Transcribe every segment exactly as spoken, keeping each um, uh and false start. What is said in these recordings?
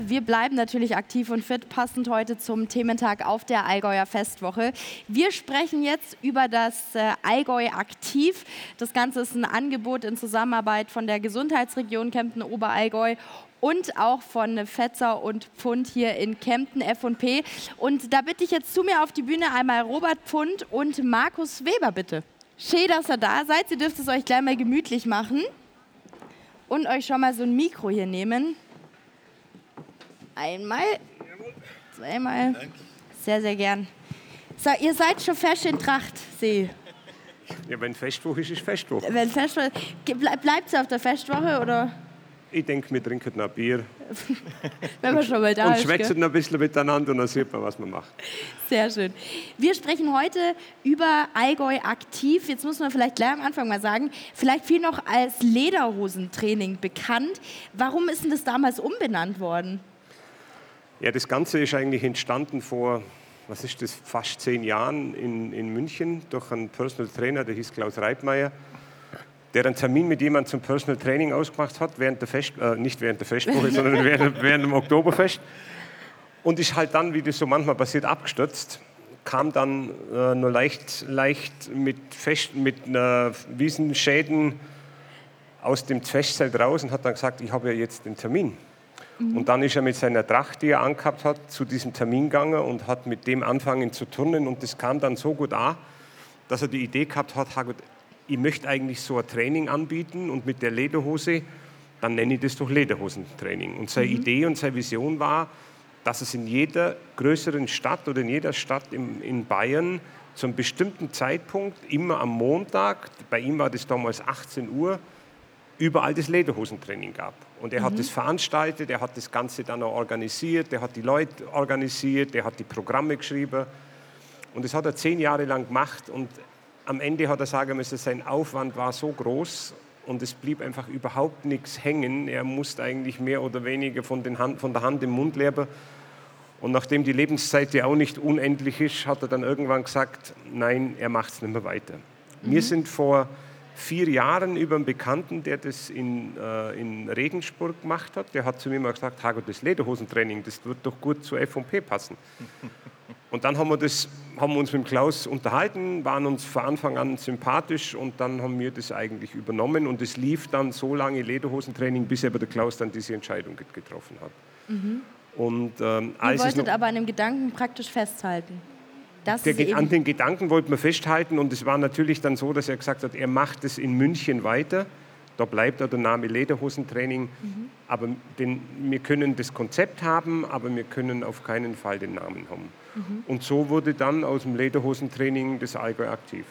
Wir bleiben natürlich aktiv und fit, passend heute zum Thementag auf der Allgäuer Festwoche. Wir sprechen jetzt über das äh, Allgäu aktiv. Das Ganze ist ein Angebot in Zusammenarbeit von der Gesundheitsregion Kempten-Oberallgäu und auch von Fetzer und Pfund hier in Kempten, F und P. Und da bitte ich jetzt zu mir auf die Bühne einmal Robert Pfund und Markus Weber, bitte. Schön, dass ihr da seid. Ihr dürft es euch gleich mal gemütlich machen und euch schon mal so ein Mikro hier nehmen. Einmal, zweimal, sehr, sehr gern. So, ihr seid schon fest in Tracht, sehe ich. Ja, wenn Festwoche ist, ist Festwoche. Wenn Festwoche, bleibt ihr auf der Festwoche, oder? Ich denke, wir trinken noch Bier. Wenn man schon mal da und ist. Und schwätzen noch ein bisschen miteinander und dann sieht man, was man macht. Sehr schön. Wir sprechen heute über Allgäu aktiv. Jetzt muss man vielleicht gleich am Anfang mal sagen, vielleicht viel noch als Lederhosentraining bekannt. Warum ist denn das damals umbenannt worden? Ja, das Ganze ist eigentlich entstanden vor, was ist das, fast zehn Jahren in, in München durch einen Personal Trainer, der hieß Klaus Reitmeier, der einen Termin mit jemandem zum Personal Training ausgemacht hat, während der Fest, äh, nicht während der Festwoche, sondern während, während dem Oktoberfest. Und ist halt dann, wie das so manchmal passiert, abgestürzt. Kam dann äh, nur leicht, leicht mit, Fest, mit äh, Wiesenschäden aus dem Festzelt raus und hat dann gesagt, ich habe ja jetzt den Termin. Und dann ist er mit seiner Tracht, die er angehabt hat, zu diesem Termin gegangen und hat mit dem angefangen zu turnen. Und das kam dann so gut an, dass er die Idee gehabt hat, ich möchte eigentlich so ein Training anbieten und mit der Lederhose, dann nenne ich das doch Lederhosentraining. Und seine mhm. Idee und seine Vision war, dass es in jeder größeren Stadt oder in jeder Stadt in, in Bayern zu einem bestimmten Zeitpunkt, immer am Montag, bei ihm war das damals achtzehn Uhr, überall das Lederhosentraining gab. Und er mhm. hat das veranstaltet, er hat das Ganze dann auch organisiert, er hat die Leute organisiert, er hat die Programme geschrieben. Und das hat er zehn Jahre lang gemacht. Und am Ende hat er sagen müssen, sein Aufwand war so groß und es blieb einfach überhaupt nichts hängen. Er musste eigentlich mehr oder weniger von, den Hand, von der Hand im Mund leben. Und nachdem die Lebenszeit ja auch nicht unendlich ist, hat er dann irgendwann gesagt, nein, er macht es nicht mehr weiter. Mhm. Wir sind vor vier Jahren über einen Bekannten, der das in, äh, in Regensburg gemacht hat. Der hat zu mir mal gesagt, Hago, das Lederhosentraining, das wird doch gut zu F und P passen. Und dann haben wir, das, haben wir uns mit Klaus unterhalten, waren uns von Anfang an sympathisch und dann haben wir das eigentlich übernommen. Und es lief dann so lange Lederhosentraining, bis aber der Klaus dann diese Entscheidung getroffen hat. Mhm. Und, ähm, Ihr wolltet aber an dem Gedanken praktisch festhalten? Der, an den Gedanken wollten wir festhalten und es war natürlich dann so, dass er gesagt hat, er macht es in München weiter. Da bleibt auch der Name Lederhosentraining. Mhm. Aber den, wir können das Konzept haben, aber wir können auf keinen Fall den Namen haben. Mhm. Und so wurde dann aus dem Lederhosentraining das Allgäu aktiv.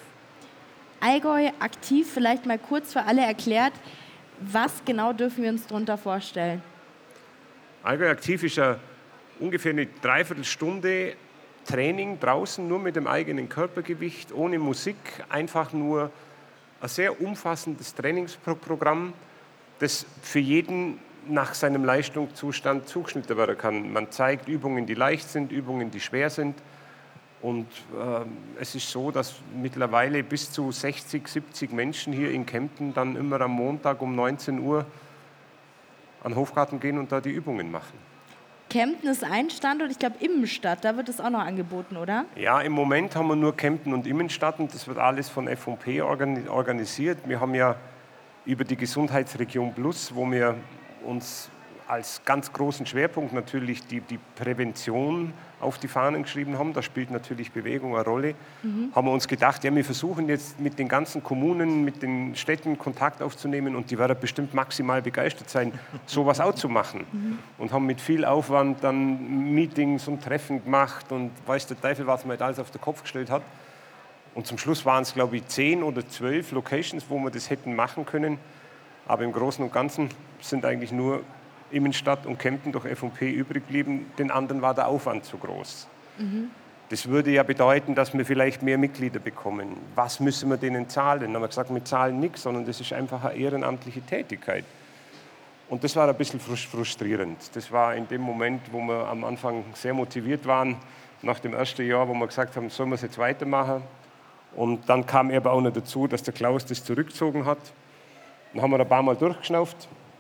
Allgäu aktiv, vielleicht mal kurz für alle erklärt, was genau dürfen wir uns darunter vorstellen? Allgäu aktiv ist ja ungefähr eine Dreiviertelstunde Training draußen, nur mit dem eigenen Körpergewicht, ohne Musik, einfach nur ein sehr umfassendes Trainingsprogramm, das für jeden nach seinem Leistungszustand zugeschnitten werden kann. Man zeigt Übungen, die leicht sind, Übungen, die schwer sind. Und äh, es ist so, dass mittlerweile bis zu sechzig, siebzig Menschen hier in Kempten dann immer am Montag um neunzehn Uhr an den Hofgarten gehen und da die Übungen machen. Kempten ist ein Standort, ich glaube Immenstadt, da wird es auch noch angeboten, oder? Ja, im Moment haben wir nur Kempten und Immenstadt und das wird alles von F und P organisiert. Wir haben ja über die Gesundheitsregion Plus, wo wir uns als ganz großen Schwerpunkt natürlich die, die Prävention auf die Fahnen geschrieben haben. Da spielt natürlich Bewegung eine Rolle. Mhm. Haben wir uns gedacht, ja, wir versuchen jetzt mit den ganzen Kommunen, mit den Städten Kontakt aufzunehmen und die werden bestimmt maximal begeistert sein, sowas auch zu machen. Mhm. Und haben mit viel Aufwand dann Meetings und Treffen gemacht und weiß der Teufel, was man alles auf den Kopf gestellt hat. Und zum Schluss waren es, glaube ich, zehn oder zwölf Locations, wo wir das hätten machen können. Aber im Großen und Ganzen sind eigentlich nur Immenstadt und Kempten durch F und P übrig geblieben. Den anderen war der Aufwand zu groß. Mhm. Das würde ja bedeuten, dass wir vielleicht mehr Mitglieder bekommen. Was müssen wir denen zahlen? Dann haben wir gesagt, wir zahlen nichts, sondern das ist einfach eine ehrenamtliche Tätigkeit. Und das war ein bisschen frustrierend. Das war in dem Moment, wo wir am Anfang sehr motiviert waren, nach dem ersten Jahr, wo wir gesagt haben, sollen wir es jetzt weitermachen. Und dann kam aber auch noch dazu, dass der Klaus das zurückgezogen hat. Dann haben wir ein paar Mal durchgeschnauft,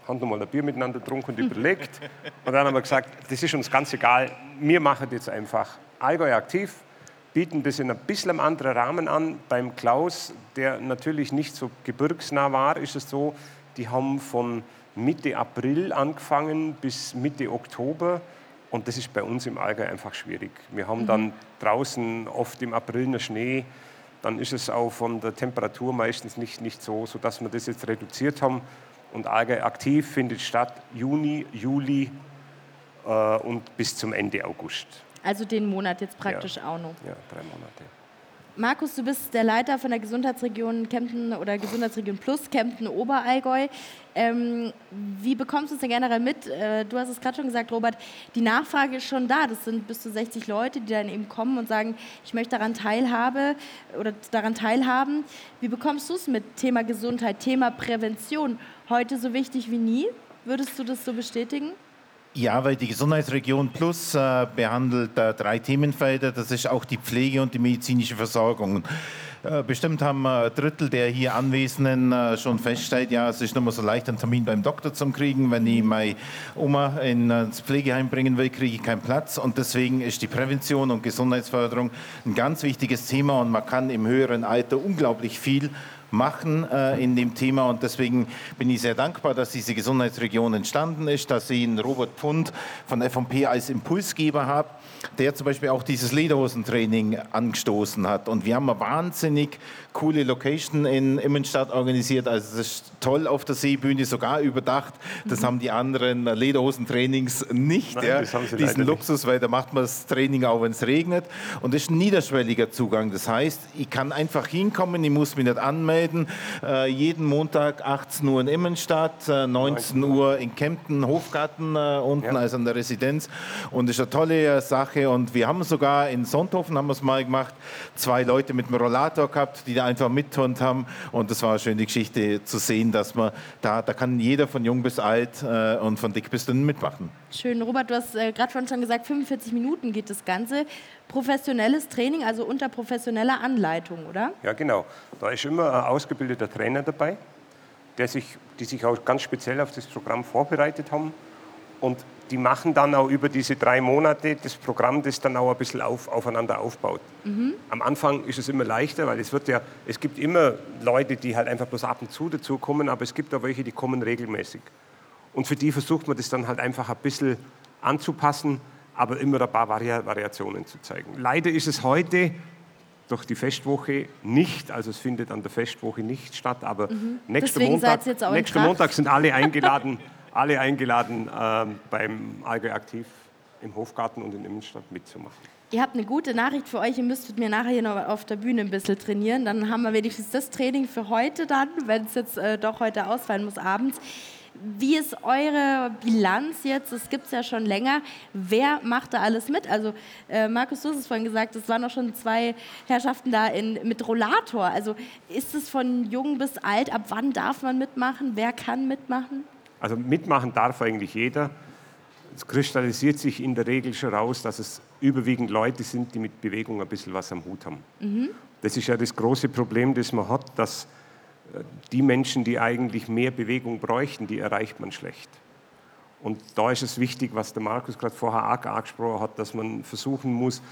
haben nochmal ein Bier miteinander getrunken und überlegt. Und dann haben wir gesagt, das ist uns ganz egal, wir machen jetzt einfach Allgäu aktiv, bieten das in ein bisschen einem anderen Rahmen an. Beim Klaus, der natürlich nicht so gebirgsnah war, ist es so, die haben von Mitte April angefangen bis Mitte Oktober. Und das ist bei uns im Allgäu einfach schwierig. Wir haben dann draußen oft im April noch Schnee. Dann ist es auch von der Temperatur meistens nicht, nicht so, sodass wir das jetzt reduziert haben. Und Allgäu aktiv findet statt Juni, Juli äh, und bis zum Ende August. Also den Monat jetzt praktisch ja. auch noch. Ja, drei Monate. Markus, du bist der Leiter von der Gesundheitsregion Kempten oder Gesundheitsregion Plus Kempten-Oberallgäu. Ähm, wie bekommst du es denn generell mit? Äh, du hast es gerade schon gesagt, Robert, die Nachfrage ist schon da. Das sind bis zu sechzig Leute, die dann eben kommen und sagen, ich möchte daran teilhabe oder daran teilhaben. Wie bekommst du es mit? Thema Gesundheit, Thema Prävention, heute so wichtig wie nie? Würdest du das so bestätigen? Ja, weil die Gesundheitsregion Plus äh, behandelt äh, drei Themenfelder. Das ist auch die Pflege und die medizinische Versorgung. Äh, bestimmt haben äh, ein Drittel der hier Anwesenden äh, schon festgestellt, ja, es ist nicht mehr so leicht, einen Termin beim Doktor zu kriegen. Wenn ich meine Oma in, äh, ins Pflegeheim bringen will, kriege ich keinen Platz. Und deswegen ist die Prävention und Gesundheitsförderung ein ganz wichtiges Thema. Und man kann im höheren Alter unglaublich viel machen äh, in dem Thema, und deswegen bin ich sehr dankbar, dass diese Gesundheitsregion entstanden ist, dass ich einen Robert Pfund von F M P als Impulsgeber habe, der zum Beispiel auch dieses Lederhosentraining angestoßen hat, und wir haben eine wahnsinnig coole Location in Immenstadt organisiert, also es ist toll auf der Seebühne, sogar überdacht, das mhm. haben die anderen Lederhosentrainings nicht, Nein, ja, diesen Luxus, weil da macht man das Training auch, wenn es regnet, und es ist ein niederschwelliger Zugang, das heißt, ich kann einfach hinkommen, ich muss mich nicht anmelden. Äh, jeden Montag achtzehn Uhr in Immenstadt, äh, neunzehn Uhr in Kempten, Hofgarten äh, unten, ja. also an der Residenz. Und das ist eine tolle äh, Sache. Und wir haben sogar in Sonthofen, haben wir es mal gemacht, zwei Leute mit dem Rollator gehabt, die da einfach mitturnt haben. Und das war eine schöne Geschichte zu sehen, dass man da, da kann jeder von jung bis alt äh, und von dick bis dünn mitmachen. Schön, Robert, du hast äh, gerade schon gesagt, fünfundvierzig Minuten geht das Ganze. Professionelles Training, also unter professioneller Anleitung, oder? Ja, genau. Da ist immer ein ausgebildeter Trainer dabei, der sich, die sich auch ganz speziell auf das Programm vorbereitet haben. Und die machen dann auch über diese drei Monate das Programm, das dann auch ein bisschen auf, aufeinander aufbaut. Mhm. Am Anfang ist es immer leichter, weil es wird ja, es gibt immer Leute, die halt einfach bloß ab und zu dazu kommen, aber es gibt auch welche, die kommen regelmäßig. Und für die versucht man das dann halt einfach ein bisschen anzupassen, aber immer ein paar Vari- Variationen zu zeigen. Leider ist es heute durch die Festwoche nicht, also es findet an der Festwoche nicht statt, aber mhm. nächsten Montag, nächsten Montag sind alle eingeladen, alle eingeladen äh, beim Allgäu aktiv im Hofgarten und in Immenstadt mitzumachen. Ihr habt eine gute Nachricht für euch, ihr müsstet mir nachher hier noch auf der Bühne ein bisschen trainieren, dann haben wir wenigstens das Training für heute dann, wenn es jetzt äh, doch heute ausfallen muss abends. Wie ist eure Bilanz jetzt? Das gibt es ja schon länger. Wer macht da alles mit? Also äh, Markus, du hast es vorhin gesagt, es waren auch schon zwei Herrschaften da in, mit Rollator. Also ist es von jung bis alt? Ab wann darf man mitmachen? Wer kann mitmachen? Also mitmachen darf eigentlich jeder. Es kristallisiert sich in der Regel schon raus, dass es überwiegend Leute sind, die mit Bewegung ein bisschen was am Hut haben. Mhm. Das ist ja das große Problem, das man hat, dass die Menschen, die eigentlich mehr Bewegung bräuchten, die erreicht man schlecht. Und da ist es wichtig, was der Markus gerade vorher auch angesprochen hat, dass man versuchen muss,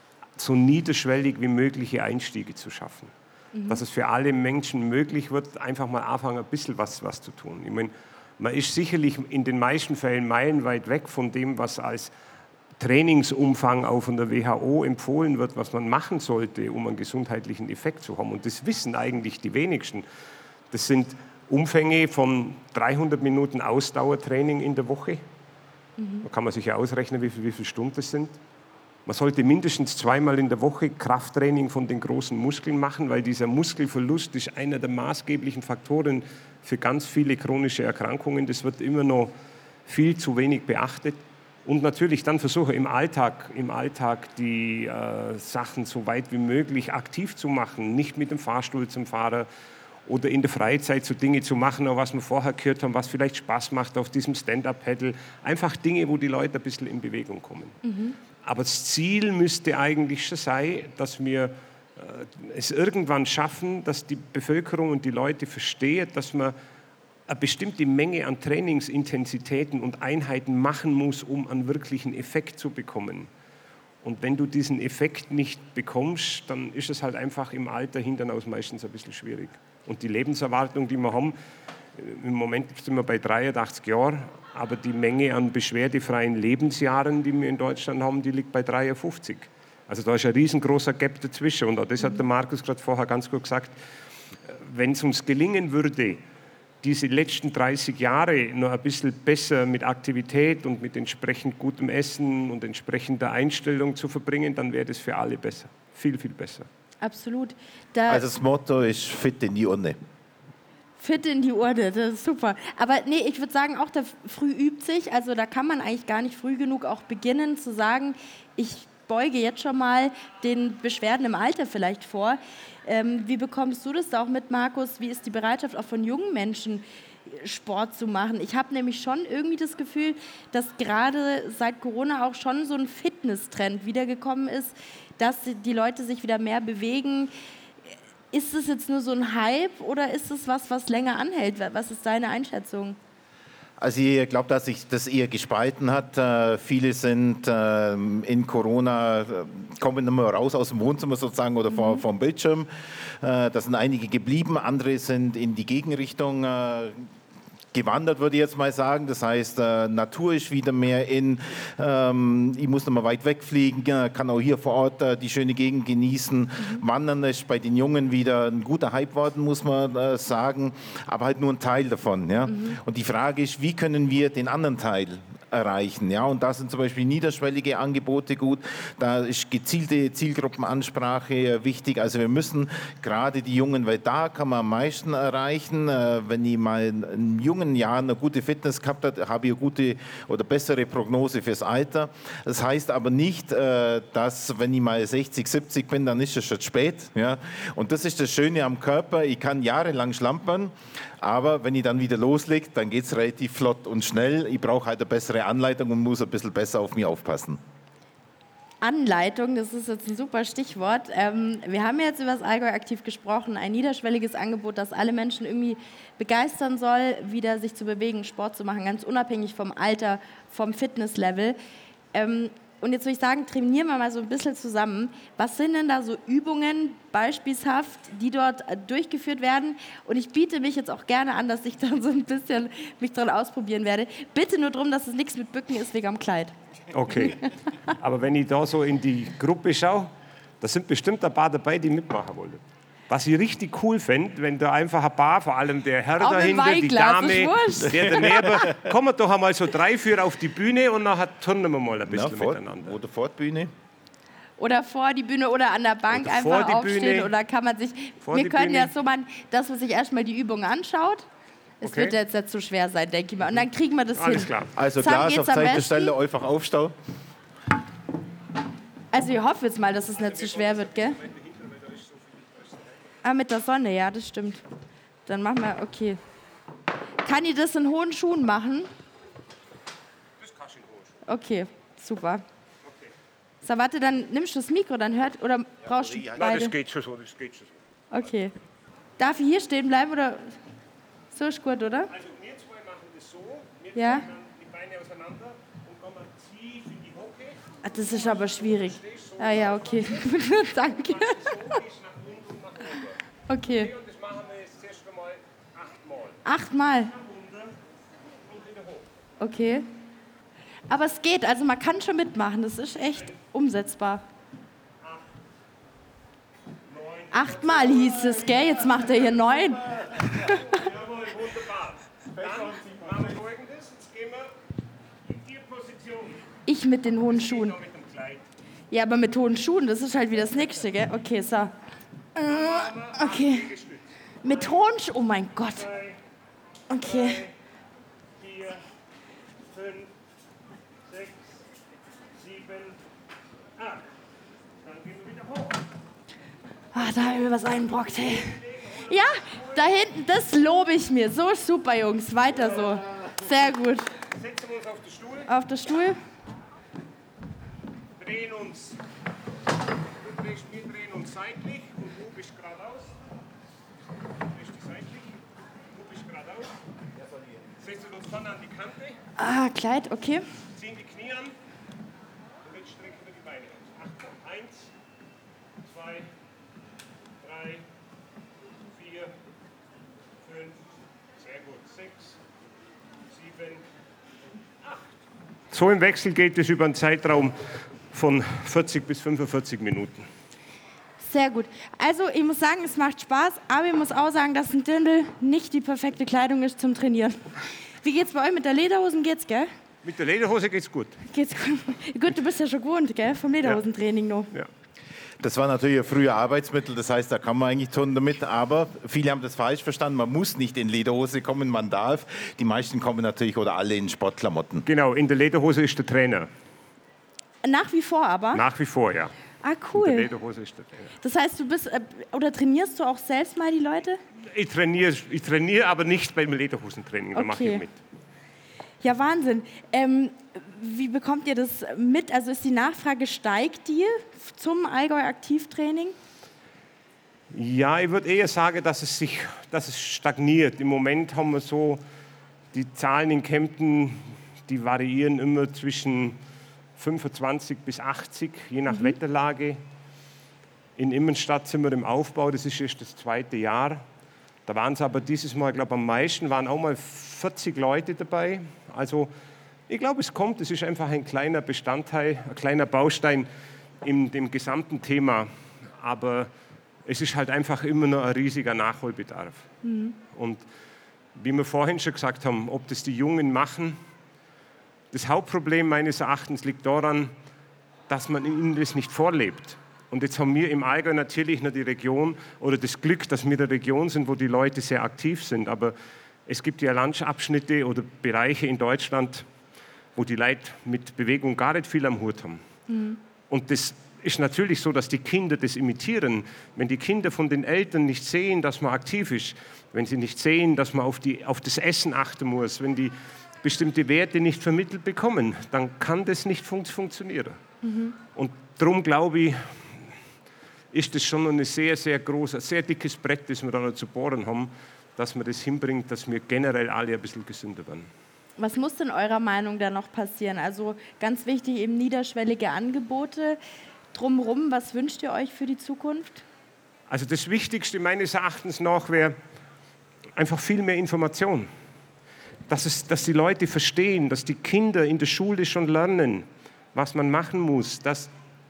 so niederschwellig wie mögliche Einstiege zu schaffen. Mhm. Dass es für alle Menschen möglich wird, einfach mal anfangen, ein bisschen was, was zu tun. Ich meine, man ist sicherlich in den meisten Fällen meilenweit weg von dem, was als Trainingsumfang auch von der W H O empfohlen wird, was man machen sollte, um einen gesundheitlichen Effekt zu haben. Und das wissen eigentlich die wenigsten. Das sind Umfänge von dreihundert Minuten Ausdauertraining in der Woche. Mhm. Da kann man sich ja ausrechnen, wie, viel, wie viele Stunden das sind. Man sollte mindestens zweimal in der Woche Krafttraining von den großen Muskeln machen, weil dieser Muskelverlust ist einer der maßgeblichen Faktoren für ganz viele chronische Erkrankungen. Das wird immer noch viel zu wenig beachtet. Und natürlich dann versuche im Alltag, im Alltag die äh, Sachen so weit wie möglich aktiv zu machen, nicht mit dem Fahrstuhl zum Fahrer oder in der Freizeit so Dinge zu machen, was wir vorher gehört haben, was vielleicht Spaß macht auf diesem Stand-Up-Paddle. Einfach Dinge, wo die Leute ein bisschen in Bewegung kommen. Mhm. Aber das Ziel müsste eigentlich schon sein, dass wir äh, es irgendwann schaffen, dass die Bevölkerung und die Leute verstehen, dass man eine bestimmte Menge an Trainingsintensitäten und Einheiten machen muss, um einen wirklichen Effekt zu bekommen. Und wenn du diesen Effekt nicht bekommst, dann ist es halt einfach im Alter hinteraus meistens ein bisschen schwierig. Und die Lebenserwartung, die wir haben, im Moment sind wir bei dreiundachtzig Jahren, aber die Menge an beschwerdefreien Lebensjahren, die wir in Deutschland haben, die liegt bei dreiundfünfzig. Also da ist ein riesengroßer Gap dazwischen. Und auch das hat der Markus gerade vorher ganz gut gesagt. Wenn es uns gelingen würde, diese letzten dreißig Jahre noch ein bisschen besser mit Aktivität und mit entsprechend gutem Essen und entsprechender Einstellung zu verbringen, dann wäre das für alle besser. Viel, viel besser. Absolut. Da Also das Motto ist fit in die Urne. Fit in die Urne, das ist super. Aber nee, ich würde sagen, auch der früh übt sich. Also da kann man eigentlich gar nicht früh genug auch beginnen zu sagen, ich beuge jetzt schon mal den Beschwerden im Alter vielleicht vor. Ähm, wie bekommst du das da auch mit, Markus? Wie ist die Bereitschaft auch von jungen Menschen, Sport zu machen? Ich habe nämlich schon irgendwie das Gefühl, dass gerade seit Corona auch schon so ein Fitness-Trend wiedergekommen ist, dass die Leute sich wieder mehr bewegen. Ist es jetzt nur so ein Hype oder ist es was, was länger anhält? Was ist deine Einschätzung? Also ich glaube, dass sich das eher gespalten hat. Äh, viele sind äh, in Corona, äh, kommen immer raus aus dem Wohnzimmer sozusagen oder mhm. vor, vom Bildschirm. Äh, da sind einige geblieben, andere sind in die Gegenrichtung äh, gewandert, würde ich jetzt mal sagen. Das heißt, äh, Natur ist wieder mehr in, ähm, ich muss nicht mehr weit wegfliegen, kann auch hier vor Ort äh, die schöne Gegend genießen. Mhm. Wandern ist bei den Jungen wieder ein guter Hype worden, muss man äh, sagen, aber halt nur ein Teil davon. Ja? Mhm. Und die Frage ist, wie können wir den anderen Teil erreichen. Ja? Und da sind zum Beispiel niederschwellige Angebote gut, da ist gezielte Zielgruppenansprache wichtig. Also wir müssen gerade die Jungen, weil da kann man am meisten erreichen. Wenn ich mal in jungen Jahren eine gute Fitness gehabt habe, habe ich eine gute oder bessere Prognose fürs Alter. Das heißt aber nicht, dass wenn ich mal sechzig, siebzig bin, dann ist es schon spät. Ja? Und das ist das Schöne am Körper, ich kann jahrelang schlampern, aber wenn ich dann wieder loslege, dann geht es relativ flott und schnell. Ich brauche halt eine bessere Anleitung und muss ein bisschen besser auf mich aufpassen. Anleitung, das ist jetzt ein super Stichwort. Ähm, wir haben jetzt über das Allgäu aktiv gesprochen, ein niederschwelliges Angebot, das alle Menschen irgendwie begeistern soll, wieder sich zu bewegen, Sport zu machen, ganz unabhängig vom Alter, vom Fitnesslevel. Ähm, Und jetzt würde ich sagen, trainieren wir mal so ein bisschen zusammen. Was sind denn da so Übungen beispielshaft, die dort durchgeführt werden? Und ich biete mich jetzt auch gerne an, dass ich dann so ein bisschen mich dran ausprobieren werde. Bitte nur darum, dass es nichts mit Bücken ist wegen am Kleid. Okay, aber wenn ich da so in die Gruppe schaue, da sind bestimmt ein paar dabei, die mitmachen wollen. Was ich richtig cool fände, wenn da einfach ein paar, vor allem der Herr auch dahinter, die Dame, der daneben, kommen doch einmal so drei, vier auf die Bühne und nachher turnen wir mal ein bisschen Na, vor, miteinander. Oder vor die Bühne. Oder vor die Bühne oder an der Bank oder einfach aufstehen. Bühne, oder kann man sich, wir können Bühne. ja so machen, dass man sich erstmal die Übung anschaut. Es okay. wird jetzt nicht so schwer sein, denke ich mal. Und dann kriegen wir das Alles hin. Klar. Also Glas auf Zeit der Stelle, einfach aufstau. Also ich hoffe jetzt mal, dass es nicht so schwer wird, gell? Ah, mit der Sonne, ja, das stimmt. Dann machen wir, okay. Kann ich das in hohen Schuhen machen? Das kannst du in hohen Schuhen. Okay, super. Okay. So, warte, dann nimmst du das Mikro, dann hört, oder brauchst du beide? Nein, das geht schon so, das geht schon so. Okay. Darf ich hier stehen bleiben, oder? So ist gut, oder? Also wir zwei machen das so, wir ja? machen die Beine auseinander und kommen tief in die Hocke. Ach, das ist aber schwierig. Ah ja, okay. Danke. Okay. Und das machen wir jetzt zuerst einmal achtmal. Achtmal? Okay. Aber es geht, also man kann schon mitmachen, das ist echt umsetzbar. Achtmal hieß es, gell? Jetzt macht er hier neun. Jawohl, wunderbar. Dann machen wir folgendes, jetzt gehen wir in die Position. Ich mit den hohen Schuhen. Mit dem Kleid. Ja, aber mit hohen Schuhen, das ist halt wieder das Nächste, gell? Okay, so. Okay. Mit hohen Schuhen, oh mein Gott. Okay. vier, fünf, sechs, sieben, acht. Dann gehen wir wieder hoch. Ah, da haben wir was eingebrockt, hey. Ja, da hinten, das lobe ich mir. So super, Jungs. Weiter so. Sehr gut. Setzen wir uns auf den Stuhl. Auf den Stuhl. Drehen uns. Wir drehen uns seitlich und du bist geradeaus. Du bist seitlich. Du bist geradeaus. Setzen uns vorne an die Kante. Ah, Kleid, okay. Ziehen die Knie an. Und jetzt strecken wir die Beine aus. Achtung. Eins, zwei, drei, vier, fünf, sehr gut. Sechs, sieben, acht. So im Wechsel geht es über einen Zeitraum von vierzig bis fünfundvierzig Minuten. Sehr gut. Also ich muss sagen, es macht Spaß, aber ich muss auch sagen, dass ein Dirndl nicht die perfekte Kleidung ist zum Trainieren. Wie geht's bei euch mit der Lederhosen? Geht's, gell? Mit der Lederhose geht's gut. Geht's gut? Gut, du bist ja schon gewohnt, gell? Vom Lederhosentraining noch. Ja. Das war natürlich ein früher Arbeitsmittel, das heißt, da kann man eigentlich tun damit, aber viele haben das falsch verstanden, man muss nicht in Lederhose kommen, man darf. Die meisten kommen natürlich oder alle in Sportklamotten. Genau, in der Lederhose ist der Trainer. Nach wie vor aber? Nach wie vor, ja. Ah, In der cool. Lederhose ist der Trainer. Das heißt, du bist, äh, oder trainierst du auch selbst mal die Leute? Ich trainiere, ich trainiere aber nicht beim Lederhosentraining, da Okay. mache ich mit. Ja, Wahnsinn. Ähm, wie bekommt ihr das mit? Also ist die Nachfrage, steigt die zum Allgäu-Aktivtraining? Ja, ich würde eher sagen, dass es sich, dass es stagniert. Im Moment haben wir so die Zahlen in Kempten, die variieren immer zwischen fünfundzwanzig bis achtzig, je nach mhm. Wetterlage. In Immenstadt sind wir im Aufbau, das ist erst das zweite Jahr. Da waren es aber dieses Mal, glaube ich, am meisten, waren auch mal vierzig Leute dabei. Also ich glaube, es kommt, es ist einfach ein kleiner Bestandteil, ein kleiner Baustein in dem gesamten Thema. Aber es ist halt einfach immer noch ein riesiger Nachholbedarf. Mhm. Und wie wir vorhin schon gesagt haben, ob das die Jungen machen, das Hauptproblem meines Erachtens liegt daran, dass man ihnen das nicht vorlebt. Und jetzt haben wir im Allgäu natürlich noch die Region oder das Glück, dass wir in der Region sind, wo die Leute sehr aktiv sind. Aber es gibt ja Landabschnitte oder Bereiche in Deutschland, wo die Leute mit Bewegung gar nicht viel am Hut haben. Mhm. Und das ist natürlich so, dass die Kinder das imitieren. Wenn die Kinder von den Eltern nicht sehen, dass man aktiv ist, wenn sie nicht sehen, dass man auf, die, auf das Essen achten muss, wenn die bestimmte Werte nicht vermittelt bekommen, dann kann das nicht fun- funktionieren. Mhm. Und darum glaube ich, ist das schon ein sehr, sehr großes, sehr dickes Brett, das wir da noch zu bohren haben, dass man das hinbringt, dass wir generell alle ein bisschen gesünder werden. Was muss denn eurer Meinung da noch passieren? Also ganz wichtig, eben niederschwellige Angebote. Drumherum, was wünscht ihr euch für die Zukunft? Also das Wichtigste meines Erachtens nach wäre einfach viel mehr Information. Dass, es, dass die Leute verstehen, dass die Kinder in der Schule schon lernen, was man machen muss, dass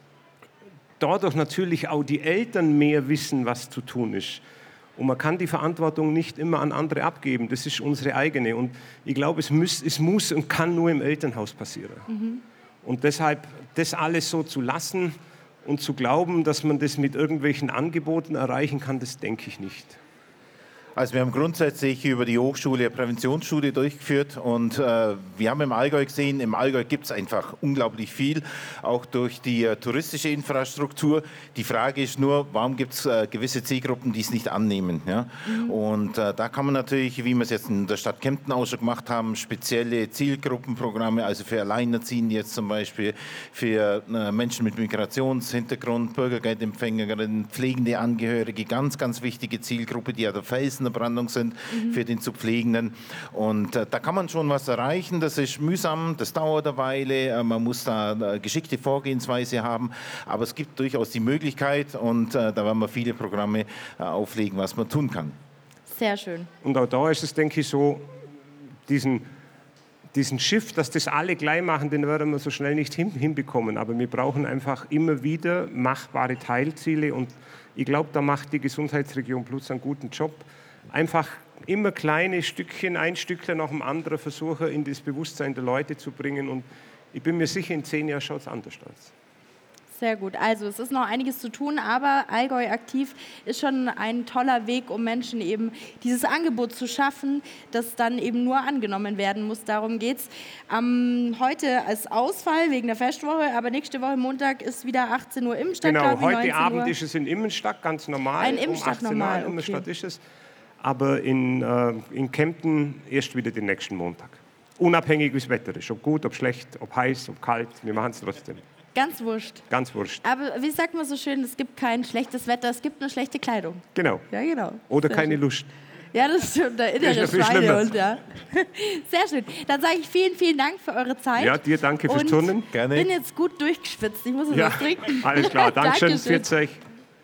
dadurch natürlich auch die Eltern mehr wissen, was zu tun ist. Und man kann die Verantwortung nicht immer an andere abgeben, das ist unsere eigene. Und ich glaube, es muss, es muss und kann nur im Elternhaus passieren. Mhm. Und deshalb das alles so zu lassen und zu glauben, dass man das mit irgendwelchen Angeboten erreichen kann, das denke ich nicht. Also wir haben grundsätzlich über die Hochschule eine Präventionsstudie durchgeführt und äh, wir haben im Allgäu gesehen, im Allgäu gibt es einfach unglaublich viel, auch durch die äh, touristische Infrastruktur. Die Frage ist nur, warum gibt es äh, gewisse Zielgruppen, die es nicht annehmen? Ja? Mhm. Und äh, da kann man natürlich, wie wir es jetzt in der Stadt Kempten auch schon gemacht haben, spezielle Zielgruppenprogramme, also für Alleinerziehende jetzt zum Beispiel, für äh, Menschen mit Migrationshintergrund, Bürgergeldempfängerinnen, pflegende Angehörige, ganz, ganz wichtige Zielgruppe, die ja der Felsen der Brandung sind mhm. für den zu Pflegenden. Und äh, da kann man schon was erreichen. Das ist mühsam, das dauert eine Weile. Äh, man muss da eine geschickte Vorgehensweise haben. Aber es gibt durchaus die Möglichkeit und äh, da werden wir viele Programme äh, auflegen, was man tun kann. Sehr schön. Und auch da ist es, denke ich, so, diesen, diesen Shift, dass das alle gleich machen, den werden wir so schnell nicht hin, hinbekommen. Aber wir brauchen einfach immer wieder machbare Teilziele und ich glaube, da macht die Gesundheitsregion Plus einen guten Job. Einfach immer kleine Stückchen, ein Stückchen nach dem anderen versuchen, in das Bewusstsein der Leute zu bringen. Und ich bin mir sicher, in zehn Jahren schaut es anders aus. Sehr gut. Also es ist noch einiges zu tun, aber Allgäu aktiv ist schon ein toller Weg, um Menschen eben dieses Angebot zu schaffen, das dann eben nur angenommen werden muss. Darum geht es. Ähm, heute als Ausfall wegen der Festwoche, aber nächste Woche Montag ist wieder achtzehn Uhr Immenstadt. Genau, ich, heute Abend ist es in Immenstadt, ganz normal. In Immenstadt um normal, in Immenstadt okay. ist es. Aber in, äh, in Kempten erst wieder den nächsten Montag. Unabhängig, wie das Wetter ist. Ob gut, ob schlecht, ob heiß, ob kalt, wir machen es trotzdem. Ganz wurscht. Ganz wurscht. Aber wie sagt man so schön, es gibt kein schlechtes Wetter, es gibt nur schlechte Kleidung. Genau. Ja, genau. Oder Sehr keine schön. Lust. Ja, das stimmt, der innere Das ist noch viel Schweinehund, ja. Sehr schön. Dann sage ich vielen, vielen Dank für eure Zeit. Ja, dir danke fürs Und Turnen. Gerne. bin jetzt gut durchgeschwitzt. Ich muss jetzt Ja, was trinken. alles klar. Dankeschön. Dankeschön. Pfiat euch.